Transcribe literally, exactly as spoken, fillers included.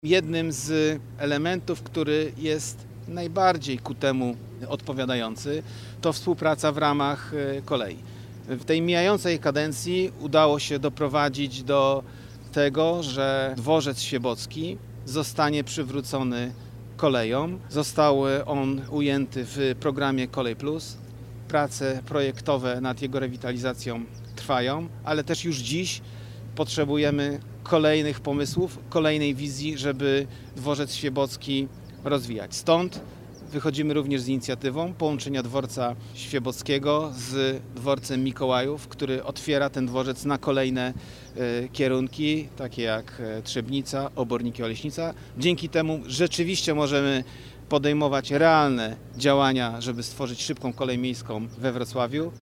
Jednym z elementów, który jest najbardziej ku temu odpowiadający, to współpraca w ramach kolei. W tej mijającej kadencji udało się doprowadzić do tego, że dworzec świebocki zostanie przywrócony kolejom. Został on ujęty w programie Kolej Plus. Prace projektowe nad jego rewitalizacją trwają, ale też już dziś potrzebujemy kolejnych pomysłów, kolejnej wizji, żeby dworzec świebocki rozwijać. Stąd wychodzimy również z inicjatywą połączenia dworca świebockiego z dworcem Mikołajów, który otwiera ten dworzec na kolejne y, kierunki, takie jak Trzebnica, Oborniki, Oleśnica. Dzięki temu rzeczywiście możemy podejmować realne działania, żeby stworzyć szybką kolej miejską we Wrocławiu.